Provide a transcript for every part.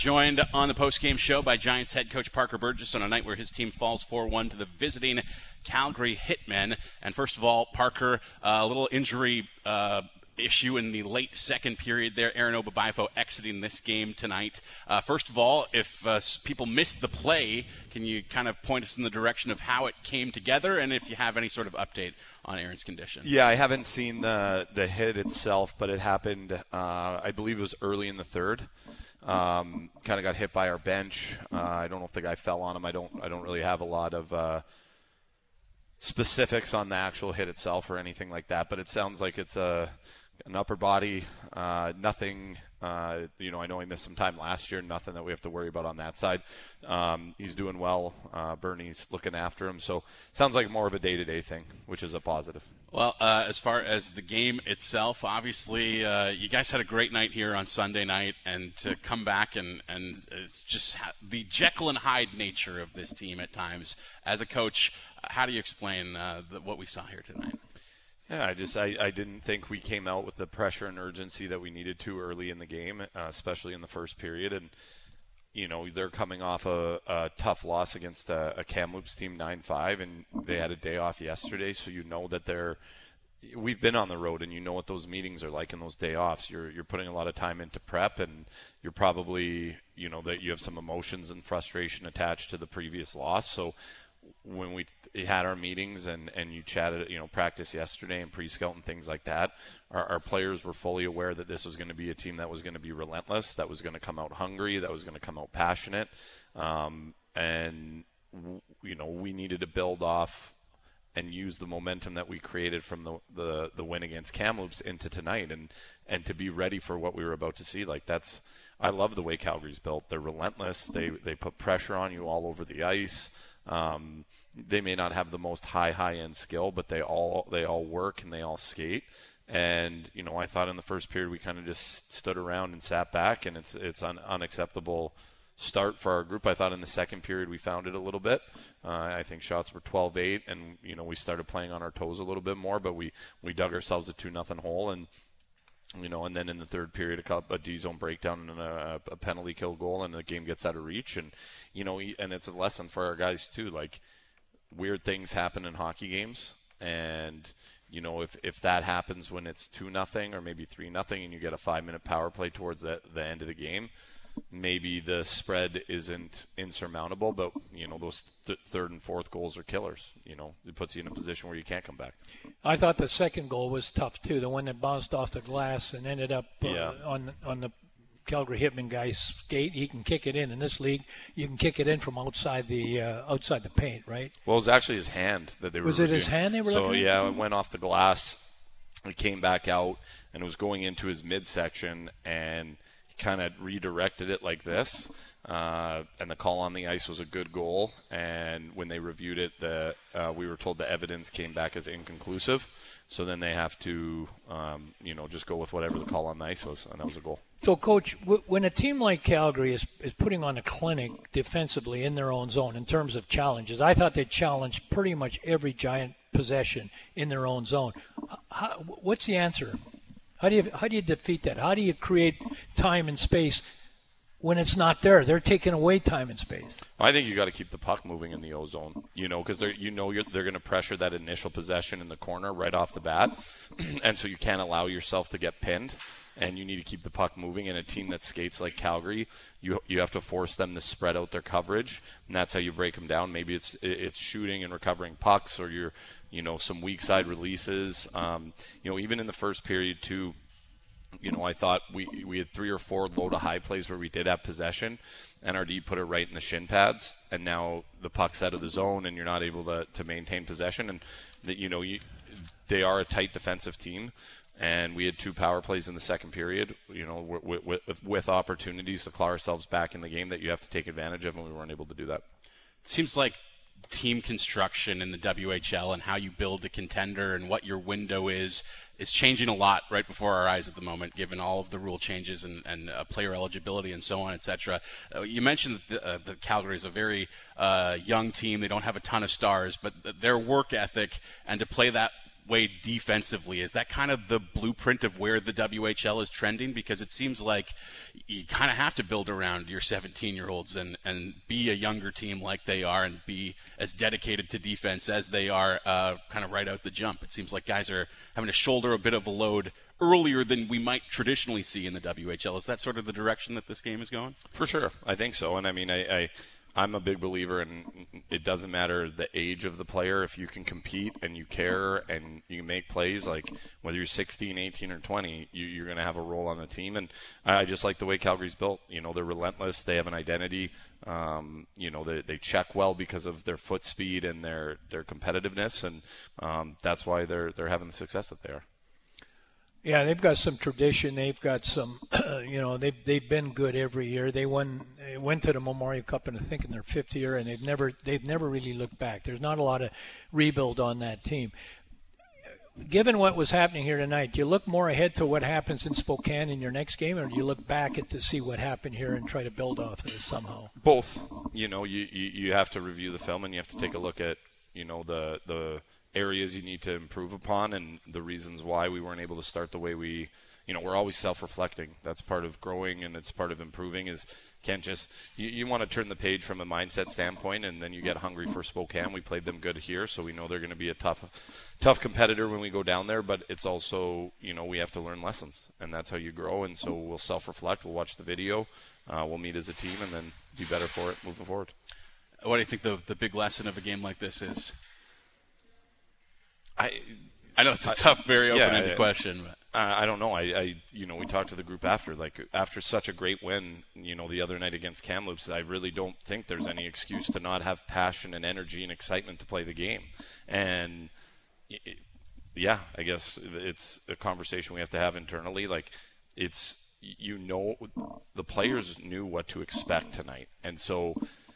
Joined on the post-game show by Giants head coach Parker Burgess on a night where his team falls 4-1 to the visiting Calgary Hitmen. And first of all, Parker, a little injury issue in the late second period there. Aaron Obabayfo exiting this game tonight. First of all, if people missed the play, can you kind of point us in the direction of how it came together, and if you have any sort of update on Aaron's condition? Yeah, I haven't seen the hit itself, but it happened, I believe it was early in the third. Kind of got hit by our bench. I don't know if the guy fell on him. I don't really have a lot of specifics on the actual hit itself or anything like that, but it sounds like it's an upper body, nothing. I know he missed some time last year. Nothing that we have to worry about on that side. He's doing well. Bernie's looking after him. So sounds like more of a day-to-day thing, which is a positive. Well, as far as the game itself, obviously you guys had a great night here on Sunday night, and to come back and it's just the Jekyll and Hyde nature of this team at times. As a coach, how do you explain what we saw here tonight? Yeah, I didn't think we came out with the pressure and urgency that we needed to early in the game, especially in the first period. And, they're coming off a tough loss against a Kamloops team 9-5, and they had a day off yesterday. So that we've been on the road, and you know what those meetings are like in those day offs. You're putting a lot of time into prep, and you're probably, that you have some emotions and frustration attached to the previous loss. So when we had our meetings and you chatted, practice yesterday and pre-scout and things like that, our players were fully aware that this was going to be a team that was going to be relentless, that was going to come out hungry, that was going to come out passionate. We needed to build off and use the momentum that we created from the win against Kamloops into tonight and to be ready for what we were about to see. I love the way Calgary's built. They're relentless. They put pressure on you all over the ice. They may not have the most high-end skill, but they all work and they all skate. And I thought in the first period we kind of just stood around and sat back, and it's an unacceptable start for our group. I thought in the second period we found it a little bit. I think shots were 12-8, and we started playing on our toes a little bit more, but we dug ourselves a 2-0 hole, and and then in the third period, a D-zone breakdown and a penalty kill goal, and the game gets out of reach. And, and it's a lesson for our guys too. Weird things happen in hockey games. And, if that happens when it's 2-0 or maybe 3-0 and you get a 5-minute power play towards the end of the game, maybe the spread isn't insurmountable, but those third and fourth goals are killers. It puts you in a position where you can't come back. I thought the second goal was tough too, the one that bounced off the glass and ended up on the Calgary Hitman guy's skate. He can kick it in this league. You can kick it in from outside the paint, right? Well, it was actually his hand that they were. Was it his hand they were looking at? So yeah, it went off the glass. It came back out and it was going into his midsection, and kind of redirected it like this, and the call on the ice was a good goal. And when they reviewed it, we were told the evidence came back as inconclusive, so then they have to just go with whatever the call on the ice was, and that was a goal. So, Coach, when a team like Calgary is putting on a clinic defensively in their own zone in terms of challenges, I thought they challenged pretty much every Giant possession in their own zone. What's the answer? How do you defeat that? How do you create time and space when it's not there? They're taking away time and space. I think you got to keep the puck moving in the O zone, because they're going to pressure that initial possession in the corner right off the bat, and so you can't allow yourself to get pinned. And you need to keep the puck moving. In a team that skates like Calgary, you have to force them to spread out their coverage, and that's how you break them down. Maybe it's shooting and recovering pucks, or some weak side releases. Even in the first period too, I thought we had 3 or 4 low to high plays where we did have possession, and our D put it right in the shin pads, and now the puck's out of the zone, and you're not able to maintain possession. And they are a tight defensive team. And we had 2 power plays in the second period, with opportunities to claw ourselves back in the game that you have to take advantage of, and we weren't able to do that. It seems like team construction in the WHL and how you build a contender and what your window is changing a lot right before our eyes at the moment, given all of the rule changes and player eligibility and so on, etc. You mentioned that Calgary is a very young team. They don't have a ton of stars, but their work ethic and to play that way defensively? Is that kind of the blueprint of where the WHL is trending? Because it seems like you kind of have to build around your 17-year-olds and be a younger team like they are and be as dedicated to defense as they are kind of right out the jump. It seems like guys are having to shoulder a bit of a load earlier than we might traditionally see in the WHL. Is that sort of the direction that this game is going? For sure. I think so. And I mean, I'm a big believer in it doesn't matter the age of the player. If you can compete and you care and you make plays, like whether you're 16, 18, or 20, you're going to have a role on the team. And I just like the way Calgary's built. You know, they're relentless. They have an identity. You know, they check well because of their foot speed and their competitiveness. And that's why they're having the success that they are. Yeah, they've got some tradition. They've got some, you know, they've been good every year. They went to the Memorial Cup in their 5th year, and they've never really looked back. There's not a lot of rebuild on that team. Given what was happening here tonight, do you look more ahead to what happens in Spokane in your next game, or do you look back to see what happened here and try to build off this somehow? Both. You know, you have to review the film and you have to take a look at, you know, the areas you need to improve upon and the reasons why we weren't able to start the way we, you know, we're always self-reflecting. That's part of growing and it's part of improving is can't just, you want to turn the page from a mindset standpoint and then you get hungry for Spokane. We played them good here, so we know they're going to be a tough competitor when we go down there, but it's also, you know, we have to learn lessons and that's how you grow. And so we'll self-reflect, we'll watch the video, we'll meet as a team and then be better for it moving forward. What do you think the big lesson of a game like this is? I know it's a tough, very open-ended question. But. I don't know. You know, we talked to the group after such a great win, you know, the other night against Kamloops, I really don't think there's any excuse to not have passion and energy and excitement to play the game. And, yeah, I guess it's a conversation we have to have internally. Like, it's, you know, the players knew what to expect tonight. And so,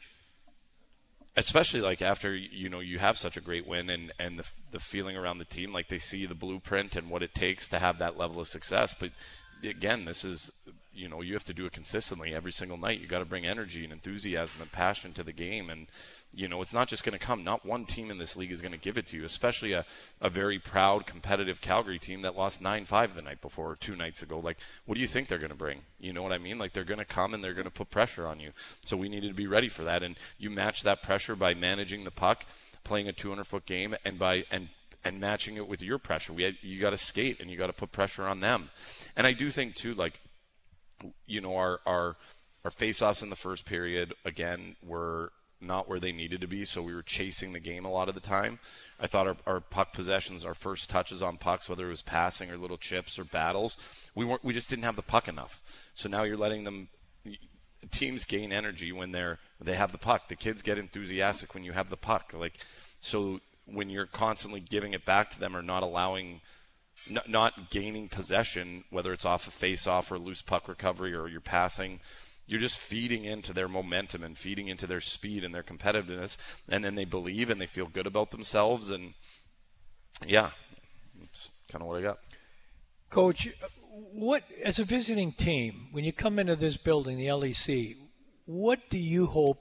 especially like after, you know, you have such a great win and the feeling around the team, like they see the blueprint and what it takes to have that level of success. But again, this is, you know, you have to do it consistently every single night. You got to bring energy and enthusiasm and passion to the game. And, you know, it's not just going to come. Not one team in this league is going to give it to you, especially a very proud, competitive Calgary team that lost 9-5 the night before, or 2 nights ago. Like, what do you think they're going to bring? You know what I mean? Like, they're going to come and they're going to put pressure on you. So we needed to be ready for that. And you match that pressure by managing the puck, playing a 200-foot game, and matching it with your pressure. You got to skate and you got to put pressure on them. And I do think, too, like, you know, our face-offs in the first period, again, were not where they needed to be, so we were chasing the game a lot of the time. I thought our puck possessions, our first touches on pucks, whether it was passing or little chips or battles, we just didn't have the puck enough. So now you're letting them teams gain energy when they have the puck. The kids get enthusiastic when you have the puck. Like, so when you're constantly giving it back to them or not allowing, not gaining possession, whether it's off a face-off or loose puck recovery or you're passing, you're just feeding into their momentum and feeding into their speed and their competitiveness, and then they believe and they feel good about themselves. And yeah, that's kind of what I got. Coach, what, as a visiting team, when you come into this building, the LEC, what do you hope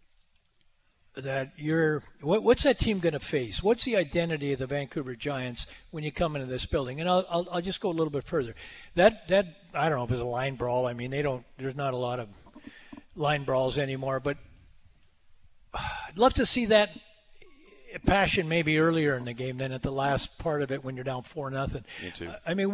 that what's that team going to face? What's the identity of the Vancouver Giants when you come into this building? And I'll just go a little bit further. That I don't know if it's a line brawl. I mean, there's not a lot of line brawls anymore, but I'd love to see that passion maybe earlier in the game than at the last part of it when you're down 4-0. Me too. I mean,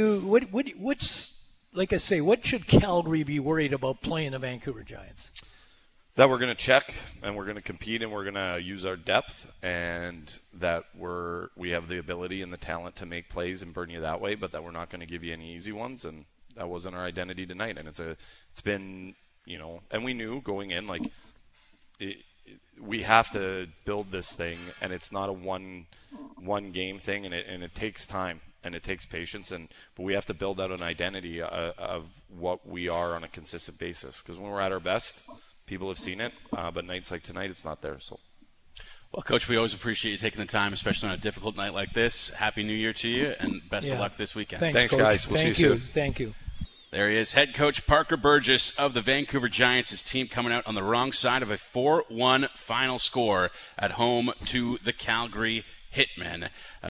what's like I say, what should Calgary be worried about playing the Vancouver Giants? That we're going to check and we're going to compete and we're going to use our depth and that we have the ability and the talent to make plays and burn you that way, but that we're not going to give you any easy ones. And that wasn't our identity tonight. And it's been, you know, and we knew going in, like, we have to build this thing, and it's not a one game thing, and it takes time and it takes patience, but we have to build out an identity of what we are on a consistent basis. Because when we're at our best, people have seen it, but nights like tonight, it's not there. So, well, Coach, we always appreciate you taking the time, especially on a difficult night like this. Happy New Year to you, and best of luck this weekend. Thanks guys. We'll see you soon. Thank you. There he is, head coach Parker Burgess of the Vancouver Giants. His team coming out on the wrong side of a 4-1 final score at home to the Calgary Hitmen.